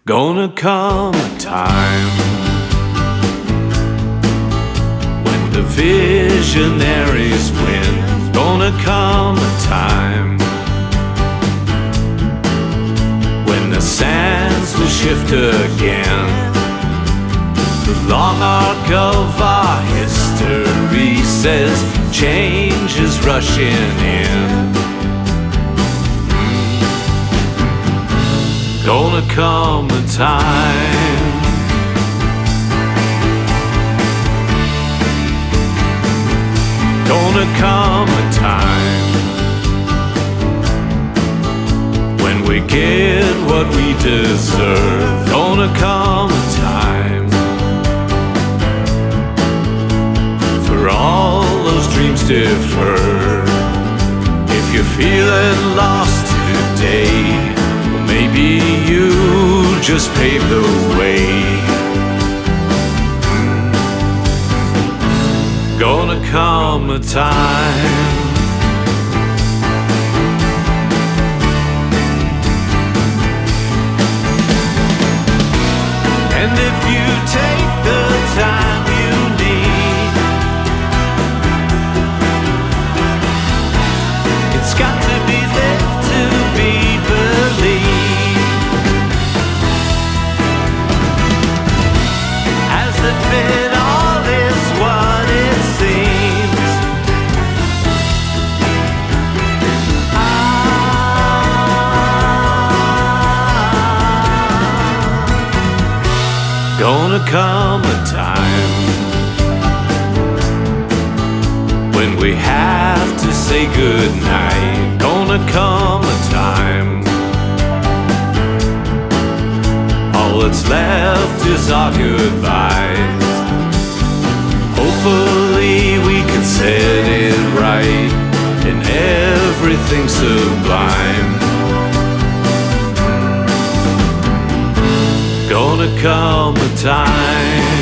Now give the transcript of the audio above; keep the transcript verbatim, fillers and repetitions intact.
Gonna come a time when the visionaries win. Gonna come a time when the sands will shift again. The long arc of our history says change is rushing in. Gonna come a time Gonna come a time when we get what we deserve. Gonna come a time for all those dreams deferred. If you're feeling lost today, maybe you just paved the way. Gonna come a time and if you take the time you need, it's got to be lived to be believed. As the fit all is what it seems. Ah, gonna come a time when we have to say goodnight. Gonna come a time all that's left is our goodbyes. Hopefully we can set it right and everything sublime. Gonna come a time